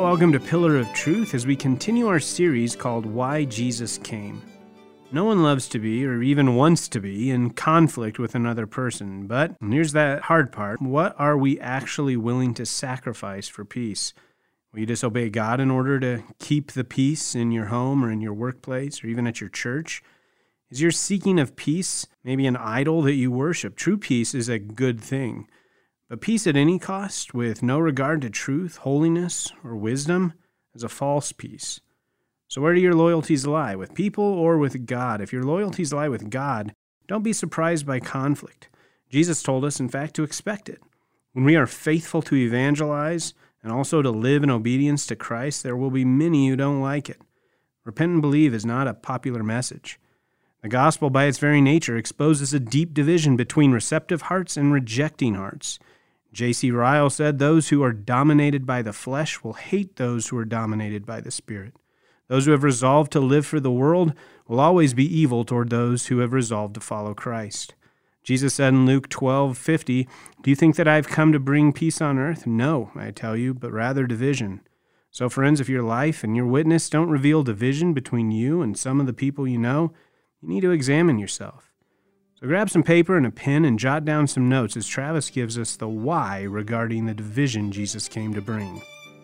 welcome to Pillar of Truth as we continue our series called Why Jesus Came. No one loves to be, or even wants to be, in conflict with another person, but here's that hard part. What are we actually willing to sacrifice for peace? Will you disobey God in order to keep the peace in your home or in your workplace or even at your church? Is your seeking of peace maybe an idol that you worship? True peace is a good thing. But peace at any cost, with no regard to truth, holiness, or wisdom, is a false peace. So where do your loyalties lie, with people or with God? If your loyalties lie with God, don't be surprised by conflict. Jesus told us, in fact, to expect it. When we are faithful to evangelize and also to live in obedience to Christ, there will be many who don't like it. Repent and believe is not a popular message. The gospel, by its very nature, exposes a deep division between receptive hearts and rejecting hearts. J.C. Ryle said, "Those who are dominated by the flesh will hate those who are dominated by the Spirit. Those who have resolved to live for the world will always be evil toward those who have resolved to follow Christ." Jesus said in Luke 12:50, "Do you think that I have come to bring peace on earth? No, I tell you, but rather division." So, friends, if your life and your witness don't reveal division between you and some of the people you know, you need to examine yourself. So grab some paper and a pen and jot down some notes as Travis gives us the why regarding the division Jesus came to bring.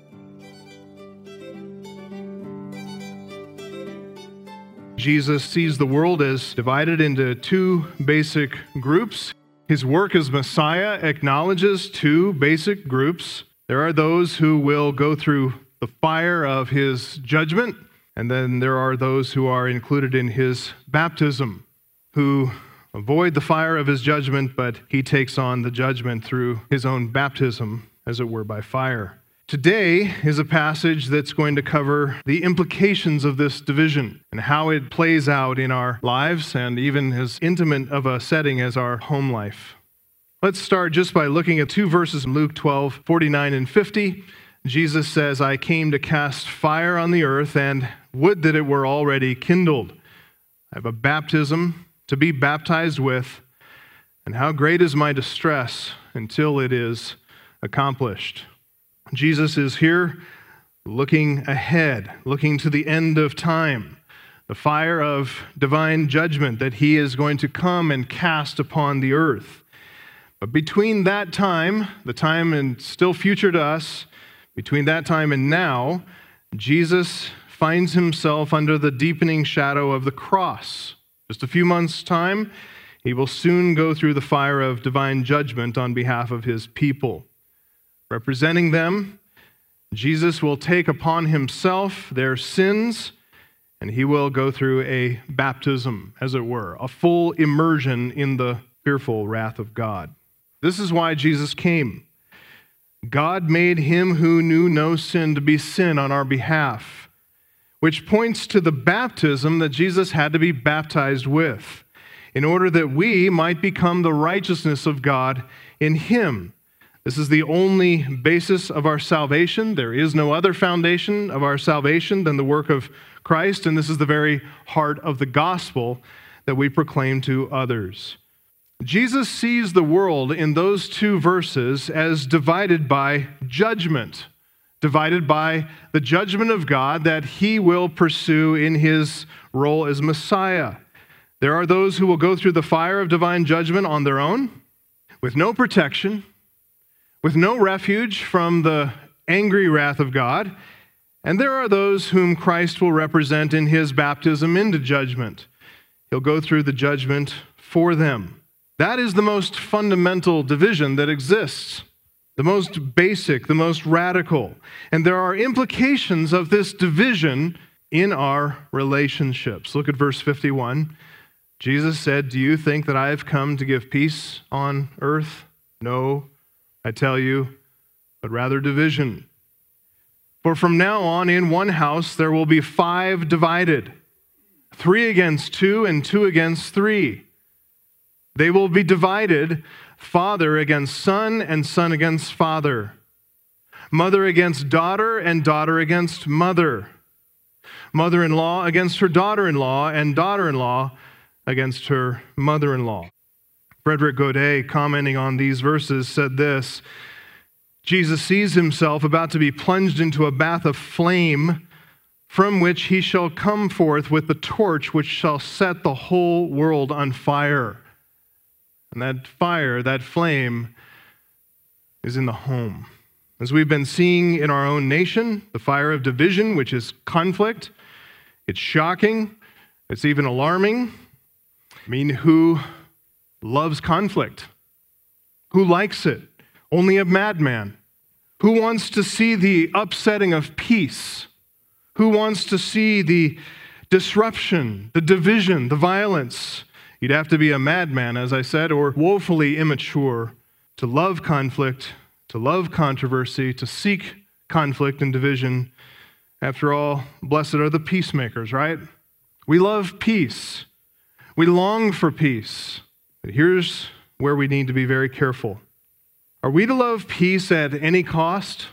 Jesus sees the world as divided into two basic groups. His work as Messiah acknowledges two basic groups. There are those who will go through the fire of his judgment, and then there are those who are included in his baptism, who avoid the fire of his judgment, but he takes on the judgment through his own baptism, as it were, by fire. Today is a passage that's going to cover the implications of this division and how it plays out in our lives and even as intimate of a setting as our home life. Let's start just by looking at two verses in Luke 12:49 and 50. Jesus says, "I came to cast fire on the earth, and would that it were already kindled. I have a baptism to be baptized with, and how great is my distress until it is accomplished." Jesus is here looking ahead, looking to the end of time, the fire of divine judgment that he is going to come and cast upon the earth. But between that time, the time and still future to us, between that time and now, Jesus finds himself under the deepening shadow of the cross. Just a few months' time, he will soon go through the fire of divine judgment on behalf of his people. Representing them, Jesus will take upon himself their sins, and he will go through a baptism, as it were, a full immersion in the fearful wrath of God. This is why Jesus came. God made him who knew no sin to be sin on our behalf, which points to the baptism that Jesus had to be baptized with, in order that we might become the righteousness of God in him. This is the only basis of our salvation. There is no other foundation of our salvation than the work of Christ, and this is the very heart of the gospel that we proclaim to others. Jesus sees the world in those two verses as divided by judgment, divided by the judgment of God that he will pursue in his role as Messiah. There are those who will go through the fire of divine judgment on their own, with no protection, with no refuge from the angry wrath of God. And there are those whom Christ will represent in his baptism into judgment. He'll go through the judgment for them. That is the most fundamental division that exists. The most basic, the most radical. And there are implications of this division in our relationships. Look at verse 51. Jesus said, "Do you think that I have come to give peace on earth? No, I tell you, but rather division. For from now on in one house there will be 5 divided, 3 against 2 and 2 against 3. They will be divided, father against son and son against father, mother against daughter and daughter against mother, mother-in-law against her daughter-in-law and daughter-in-law against her mother-in-law." Frederick Godet, commenting on these verses, said this: Jesus sees himself about to be plunged into a bath of flame from which he shall come forth with the torch which shall set the whole world on fire. And that fire, that flame, is in the home. As we've been seeing in our own nation, the fire of division, which is conflict, it's shocking, it's even alarming. I mean, who loves conflict? Who likes it? Only a madman. Who wants to see the upsetting of peace? Who wants to see the disruption, the division, the violence? You'd have to be a madman, as I said, or woefully immature to love conflict, to love controversy, to seek conflict and division. After all, blessed are the peacemakers, right? We love peace. We long for peace. But here's where we need to be very careful. Are we to love peace at any cost?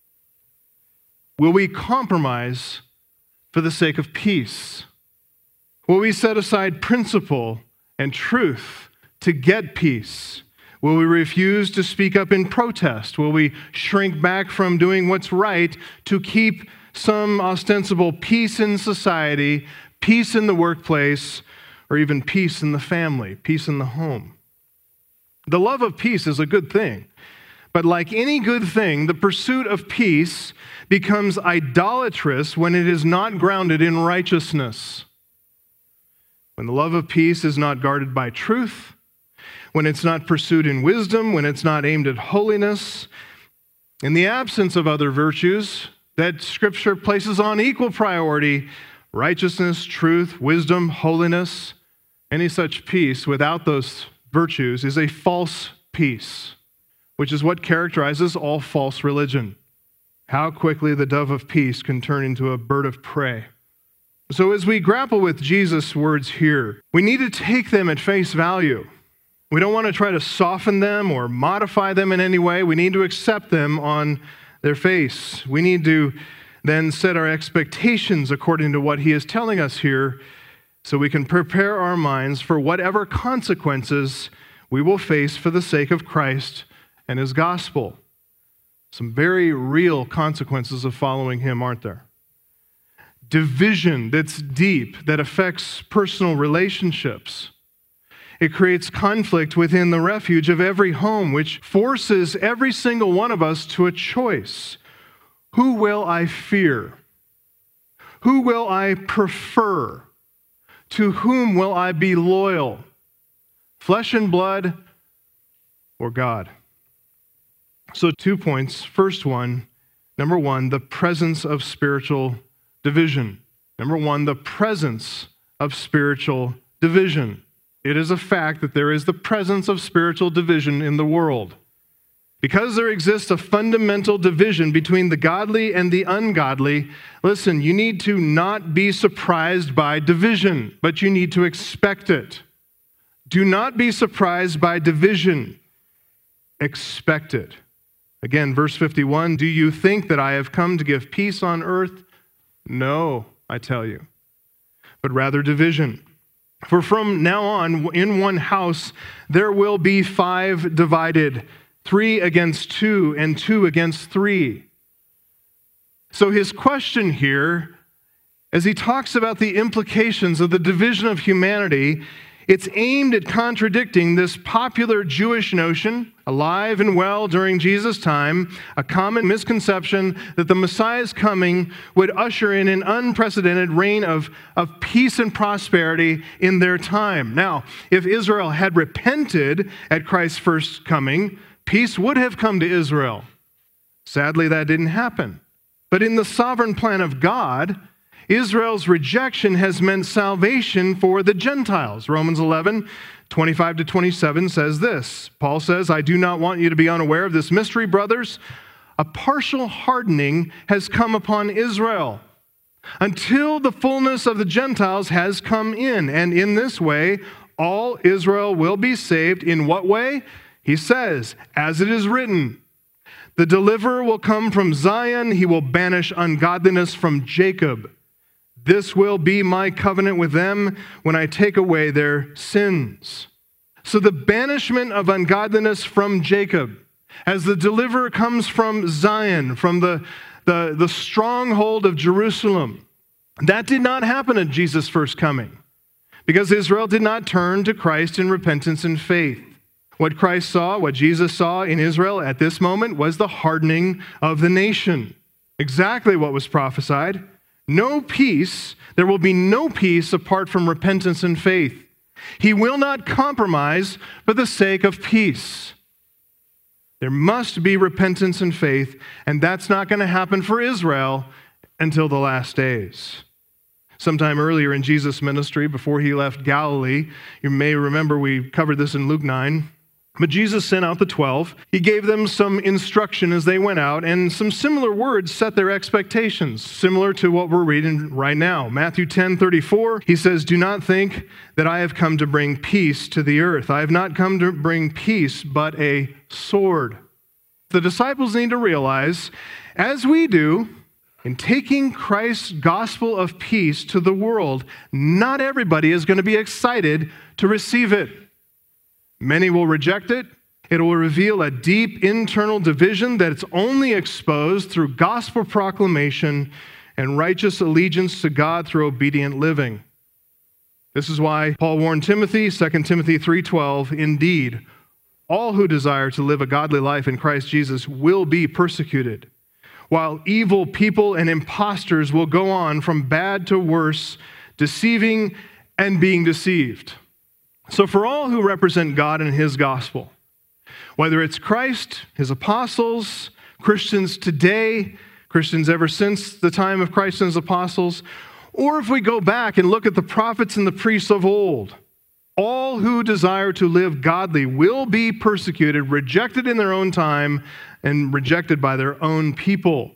Will we compromise for the sake of peace? Will we set aside principle and truth to get peace? Will we refuse to speak up in protest? Will we shrink back from doing what's right to keep some ostensible peace in society, peace in the workplace, or even peace in the family, peace in the home? The love of peace is a good thing. But like any good thing, the pursuit of peace becomes idolatrous when it is not grounded in righteousness. When the love of peace is not guarded by truth, when it's not pursued in wisdom, when it's not aimed at holiness, in the absence of other virtues that Scripture places on equal priority, righteousness, truth, wisdom, holiness, any such peace without those virtues is a false peace, which is what characterizes all false religion. How quickly the dove of peace can turn into a bird of prey. So as we grapple with Jesus' words here, we need to take them at face value. We don't want to try to soften them or modify them in any way. We need to accept them on their face. We need to then set our expectations according to what he is telling us here so we can prepare our minds for whatever consequences we will face for the sake of Christ and his gospel. Some very real consequences of following him, aren't there? Division that's deep, that affects personal relationships. It creates conflict within the refuge of every home, which forces every single one of us to a choice. Who will I fear? Who will I prefer? To whom will I be loyal? Flesh and blood or God? So 2 points. First one, number one, the presence of spiritual division. Number one, the presence of spiritual division. It is a fact that there is the presence of spiritual division in the world. Because there exists a fundamental division between the godly and the ungodly, listen, you need to not be surprised by division, but you need to expect it. Do not be surprised by division. Expect it. Again, verse 51, do you think that I have come to give peace on earth? No, I tell you, but rather division. For from now on, in one house, there will be 5 divided, 3 against 2, and 2 against 3. So his question here, as he talks about the implications of the division of humanity, it's aimed at contradicting this popular Jewish notion, alive and well during Jesus' time, a common misconception that the Messiah's coming would usher in an unprecedented reign of peace and prosperity in their time. Now, if Israel had repented at Christ's first coming, peace would have come to Israel. Sadly, that didn't happen. But in the sovereign plan of God, Israel's rejection has meant salvation for the Gentiles. Romans 11, 25 to 27 says this. Paul says, I do not want you to be unaware of this mystery, brothers. A partial hardening has come upon Israel until the fullness of the Gentiles has come in. And in this way, all Israel will be saved. In what way? He says, as it is written, the deliverer will come from Zion. He will banish ungodliness from Jacob. This will be my covenant with them when I take away their sins. So the banishment of ungodliness from Jacob as the deliverer comes from Zion, from the stronghold of Jerusalem. That did not happen at Jesus' first coming, because Israel did not turn to Christ in repentance and faith. What Christ saw, what Jesus saw in Israel at this moment, was the hardening of the nation. Exactly what was prophesied. No peace, there will be no peace apart from repentance and faith. He will not compromise for the sake of peace. There must be repentance and faith, and that's not going to happen for Israel until the last days. Sometime earlier in Jesus' ministry, before he left Galilee, you may remember we covered this in Luke 9, but Jesus sent out the 12. He gave them some instruction as they went out, and some similar words set their expectations, similar to what we're reading right now. Matthew 10:34, he says, "Do not think that I have come to bring peace to the earth. I have not come to bring peace, but a sword." The disciples need to realize, as we do, in taking Christ's gospel of peace to the world, not everybody is going to be excited to receive it. Many will reject it. It will reveal a deep internal division that's only exposed through gospel proclamation and righteous allegiance to God through obedient living. This is why Paul warned Timothy, 2 Timothy 3:12, "Indeed, all who desire to live a godly life in Christ Jesus will be persecuted, while evil people and impostors will go on from bad to worse, deceiving and being deceived." So for all who represent God and his gospel, whether it's Christ, his apostles, Christians today, Christians ever since the time of Christ and his apostles, or if we go back and look at the prophets and the priests of old, all who desire to live godly will be persecuted, rejected in their own time, and rejected by their own people.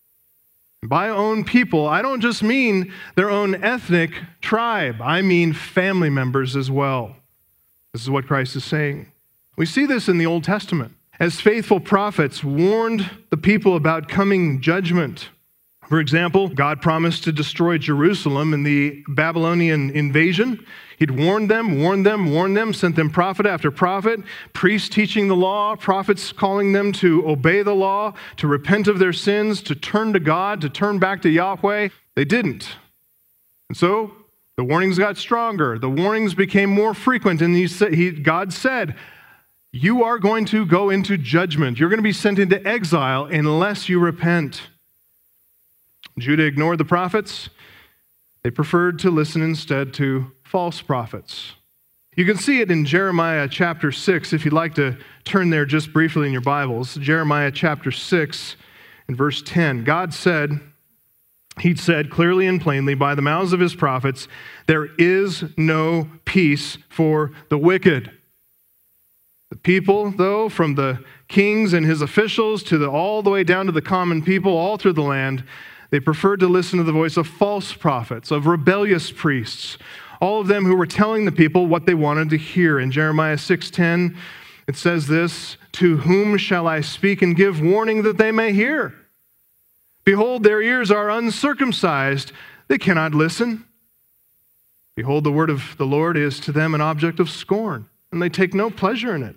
By own people, I don't just mean their own ethnic tribe. I mean family members as well. This is what Christ is saying. We see this in the Old Testament, as faithful prophets warned the people about coming judgment. For example, God promised to destroy Jerusalem in the Babylonian invasion. He'd warned them, sent them prophet after prophet, priests teaching the law, prophets calling them to obey the law, to repent of their sins, to turn to God, to turn back to Yahweh. They didn't. And so the warnings got stronger. The warnings became more frequent, and God said, "You are going to go into judgment. You're going to be sent into exile unless you repent." Judah ignored the prophets. They preferred to listen instead to false prophets. You can see it in Jeremiah chapter 6, if you'd like to turn there just briefly in your Bibles. Jeremiah chapter 6 and verse 10. God said, He'd said clearly and plainly by the mouths of his prophets, "There is no peace for the wicked." The people, though, from the kings and his officials to all the way down to the common people all through the land, they preferred to listen to the voice of false prophets, of rebellious priests, all of them who were telling the people what they wanted to hear. In Jeremiah 6:10, it says this, "To whom shall I speak and give warning that they may hear? Behold, their ears are uncircumcised, they cannot listen. Behold, the word of the Lord is to them an object of scorn, and they take no pleasure in it.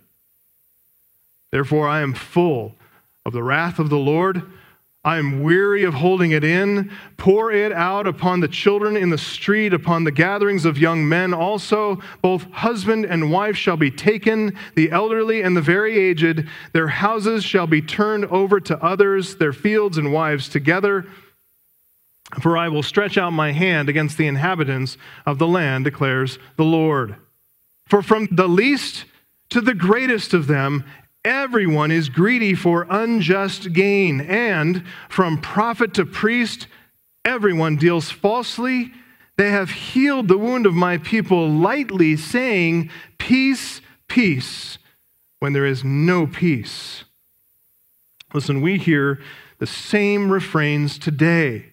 Therefore I am full of the wrath of the Lord. I am weary of holding it in. Pour it out upon the children in the street, upon the gatherings of young men also. Both husband and wife shall be taken, the elderly and the very aged. Their houses shall be turned over to others, their fields and wives together. For I will stretch out my hand against the inhabitants of the land, declares the Lord. For from the least to the greatest of them, everyone is greedy for unjust gain, and from prophet to priest, everyone deals falsely. They have healed the wound of my people lightly, saying, 'Peace, peace,' when there is no peace." Listen, we hear the same refrains today,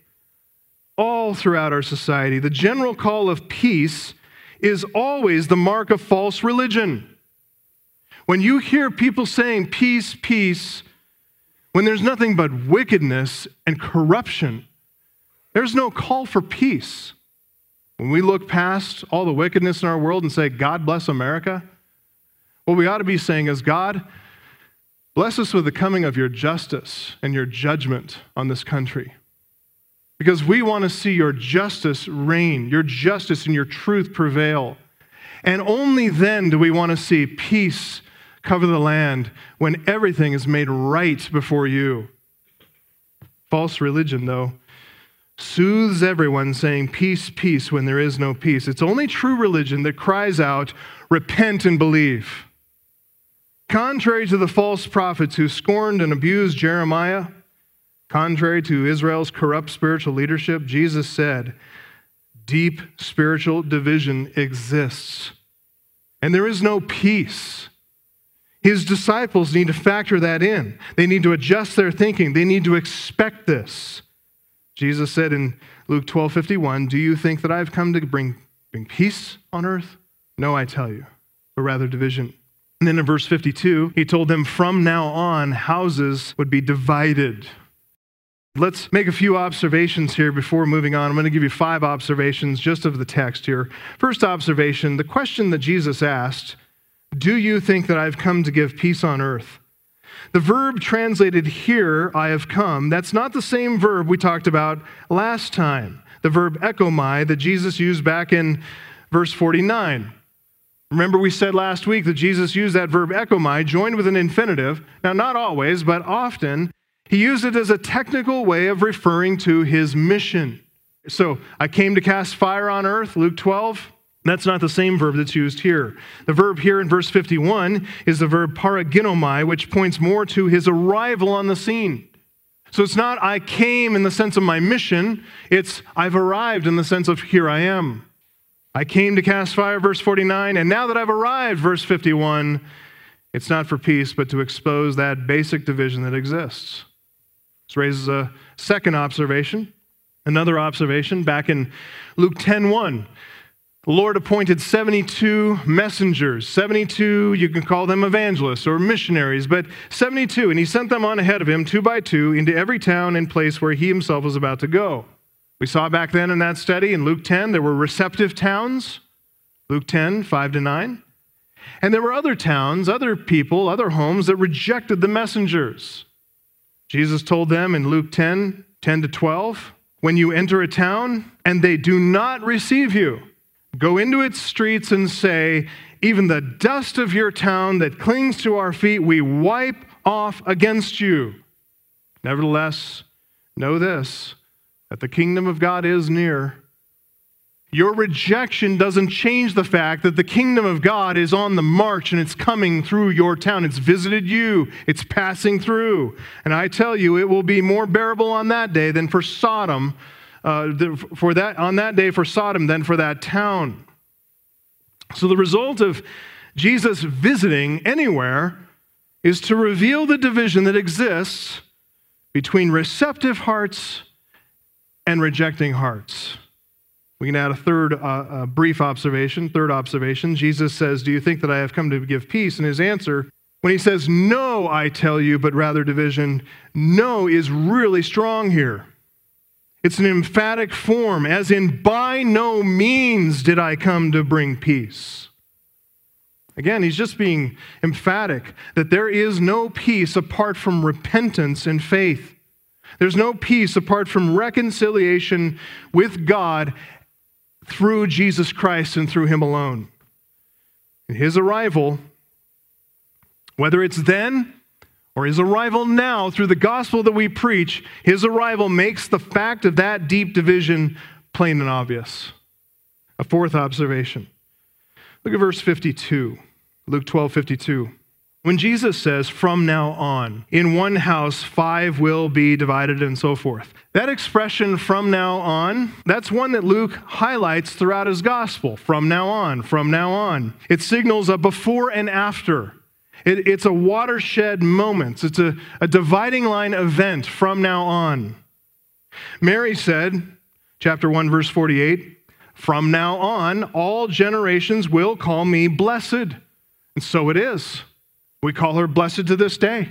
all throughout our society. The general call of peace is always the mark of false religion. When you hear people saying peace, peace, when there's nothing but wickedness and corruption, there's no call for peace. When we look past all the wickedness in our world and say, "God bless America," what we ought to be saying is, "God, Bless us with the coming of your justice and your judgment on this country. Because we want to see your justice reign, your justice and your truth prevail. And only then do we want to see peace cover the land when everything is made right before you. False religion, though, soothes everyone saying, peace, peace, when there is no peace. It's only true religion that cries out, repent and believe. Contrary to the false prophets who scorned and abused Jeremiah, contrary to Israel's corrupt spiritual leadership, Jesus said, deep spiritual division exists, and there is no peace. His disciples need to factor that in. They need to adjust their thinking. They need to expect this. Jesus said in Luke 12:51, do you think that I've come to bring peace on earth? No, I tell you, but rather division. And then in verse 52, he told them from now on, houses would be divided. Let's make a few observations here before moving on. I'm going to give you 5 observations just of the text here. First observation, the question that Jesus asked, do you think that I've come to give peace on earth? The verb translated here, I have come, that's not the same verb we talked about last time. The verb ekomai that Jesus used back in verse 49. Remember we said last week that Jesus used that verb ekomai joined with an infinitive. Now, not always, but often. He used it as a technical way of referring to his mission. So, I came to cast fire on earth, Luke 12. That's not the same verb that's used here. The verb here in verse 51 is the verb paraginomai, which points more to his arrival on the scene. So it's not I came in the sense of my mission, it's I've arrived in the sense of here I am. I came to cast fire, verse 49, and now that I've arrived, verse 51, it's not for peace, but to expose that basic division that exists. This raises a second observation, another observation back in Luke 10:1. The Lord appointed 72 messengers, 72, you can call them evangelists or missionaries, but 72, and he sent them on ahead of him 2 by 2 into every town and place where he himself was about to go. We saw back then in that study in Luke 10, there were receptive towns, Luke 10, 5-9. And there were other towns, other people, other homes that rejected the messengers. Jesus told them in Luke 10, 10-12, when you enter a town and they do not receive you, go into its streets and say, even the dust of your town that clings to our feet, we wipe off against you. Nevertheless, know this, that the kingdom of God is near. Your rejection doesn't change the fact that the kingdom of God is on the march and it's coming through your town. It's visited you. It's passing through. And I tell you, it will be more bearable on that day than for Sodom, on that day for Sodom than for that town. So the result of Jesus visiting anywhere is to reveal the division that exists between receptive hearts and rejecting hearts. We can add a third brief observation, third observation. Jesus says, do you think that I have come to give peace? And his answer, when he says, no, I tell you, but rather division, no is really strong here. It's an emphatic form, as in, by no means did I come to bring peace. Again, he's just being emphatic that there is no peace apart from repentance and faith. There's no peace apart from reconciliation with God through Jesus Christ and through him alone. And his arrival, whether it's then or his arrival now through the gospel that we preach, his arrival makes the fact of that deep division plain and obvious. A fourth observation. Look at verse 52, Luke 12:52. When Jesus says, from now on, in one house 5 will be divided and so forth. That expression, from now on, that's one that Luke highlights throughout his gospel. From now on, from now on. It signals a before and after. It's a watershed moment. It's a dividing line event from now on. Mary said, chapter 1, verse 48, from now on, all generations will call me blessed. And so it is. We call her blessed to this day.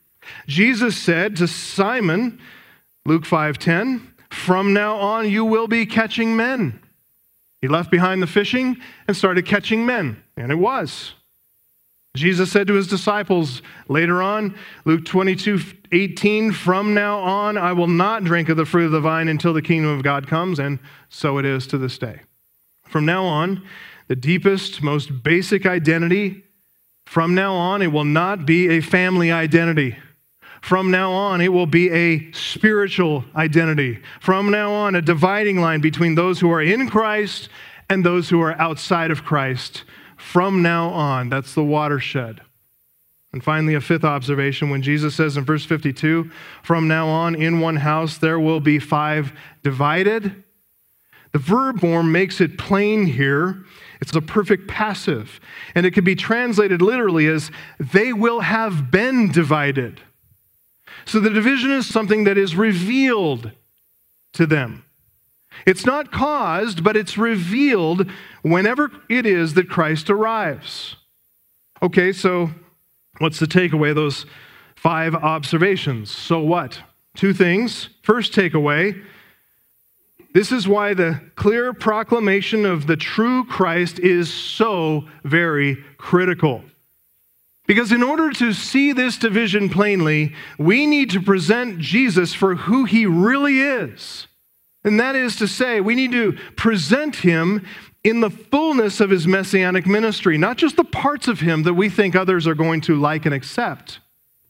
Jesus said to Simon, Luke 5:10, from now on you will be catching men. He left behind the fishing and started catching men, and it was. Jesus said to his disciples later on, Luke 22:18, "From now on I will not drink of the fruit of the vine until the kingdom of God comes," and so it is to this day. From now on, the deepest, most basic identity, from now on it will not be a family identity. From now on, it will be a spiritual identity. From now on, a dividing line between those who are in Christ and those who are outside of Christ. From now on, that's the watershed. And finally, a fifth observation, when Jesus says in verse 52, "From now on, in one house there will be 5 divided." The verb form makes it plain here. It's a perfect passive. And it can be translated literally as, "They will have been divided." So the division is something that is revealed to them. It's not caused, but it's revealed whenever it is that Christ arrives. Okay, so what's the takeaway? Those 5 observations. So what? 2 things. First takeaway, this is why the clear proclamation of the true Christ is so very critical. Because in order to see this division plainly, we need to present Jesus for who he really is. And that is to say, we need to present him in the fullness of his messianic ministry, not just the parts of him that we think others are going to like and accept.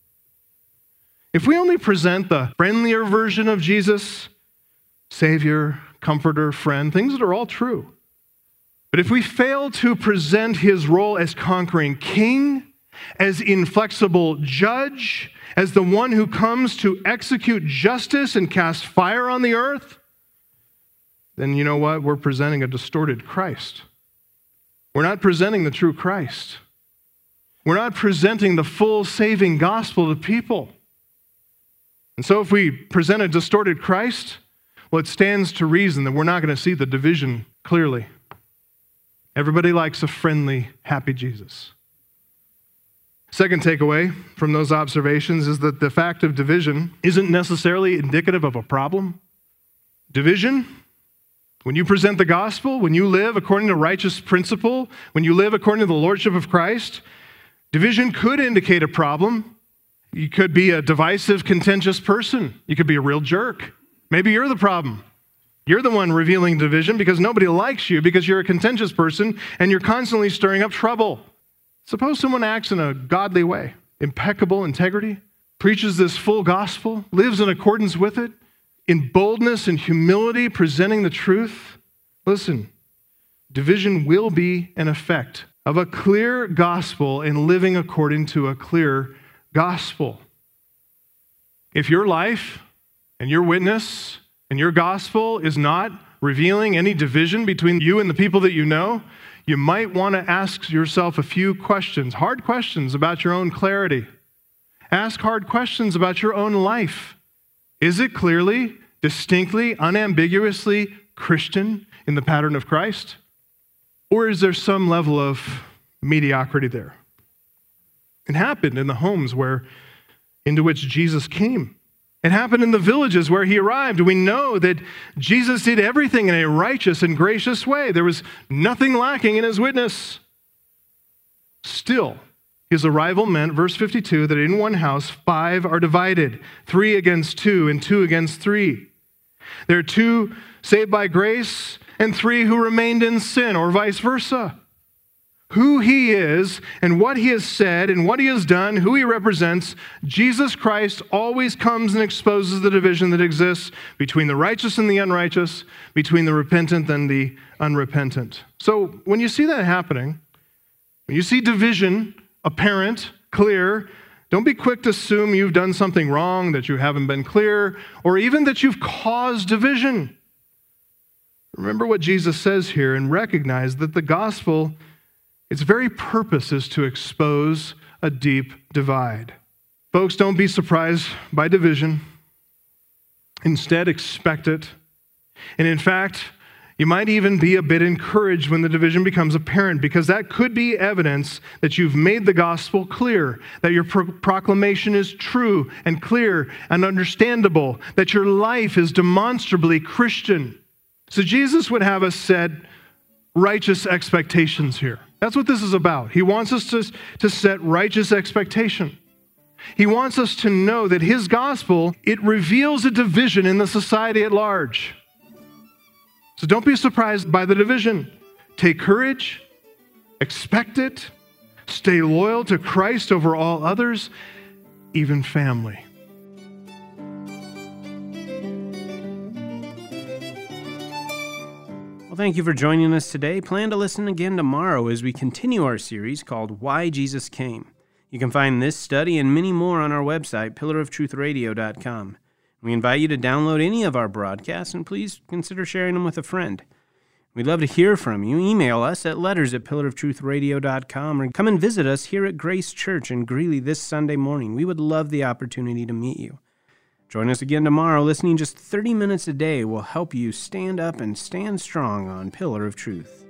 If we only present the friendlier version of Jesus, Savior, Comforter, Friend, things that are all true. But if we fail to present his role as conquering King, as inflexible judge, as the one who comes to execute justice and cast fire on the earth, then you know what? We're presenting a distorted Christ. We're not presenting the true Christ. We're not presenting the full saving gospel to people. And so if we present a distorted Christ, well, it stands to reason that we're not going to see the division clearly. Everybody likes a friendly, happy Jesus. Second takeaway from those observations is that the fact of division isn't necessarily indicative of a problem. Division, when you present the gospel, when you live according to righteous principle, when you live according to the lordship of Christ, division could indicate a problem. You could be a divisive, contentious person. You could be a real jerk. Maybe you're the problem. You're the one revealing division because nobody likes you because you're a contentious person and you're constantly stirring up trouble. Suppose someone acts in a godly way, impeccable integrity, preaches this full gospel, lives in accordance with it, in boldness and humility, presenting the truth. Listen, division will be an effect of a clear gospel and living according to a clear gospel. If your life and your witness and your gospel is not revealing any division between you and the people that you know, you might want to ask yourself a few questions, hard questions about your own clarity. Ask hard questions about your own life. Is it clearly, distinctly, unambiguously Christian in the pattern of Christ? Or is there some level of mediocrity there? It happened in the homes into which Jesus came. It happened in the villages where he arrived. We know that Jesus did everything in a righteous and gracious way. There was nothing lacking in his witness. Still, his arrival meant, verse 52, that in one house 5 are divided, 3 against 2 and 2 against 3. There are 2 saved by grace and 3 who remained in sin, or vice versa. Who he is and what he has said and what he has done, who he represents, Jesus Christ always comes and exposes the division that exists between the righteous and the unrighteous, between the repentant and the unrepentant. So when you see that happening, when you see division apparent, clear, don't be quick to assume you've done something wrong, that you haven't been clear, or even that you've caused division. Remember what Jesus says here and recognize that the gospel, its very purpose is to expose a deep divide. Folks, don't be surprised by division. Instead, expect it. And in fact, you might even be a bit encouraged when the division becomes apparent, because that could be evidence that you've made the gospel clear, that your proclamation is true and clear and understandable, that your life is demonstrably Christian. So Jesus would have us set righteous expectations here. That's what this is about. He wants us to set righteous expectation. He wants us to know that his gospel, it reveals a division in the society at large. So don't be surprised by the division. Take courage, expect it, stay loyal to Christ over all others, even family. Well, thank you for joining us today. Plan to listen again tomorrow as we continue our series called Why Jesus Came. You can find this study and many more on our website, pillarofTruthRadio.com. We invite you to download any of our broadcasts, and please consider sharing them with a friend. We'd love to hear from you. Email us at letters@pillarofTruthRadio.com, or come and visit us here at Grace Church in Greeley this Sunday morning. We would love the opportunity to meet you. Join us again tomorrow. Listening just 30 minutes a day will help you stand up and stand strong on Pillar of Truth.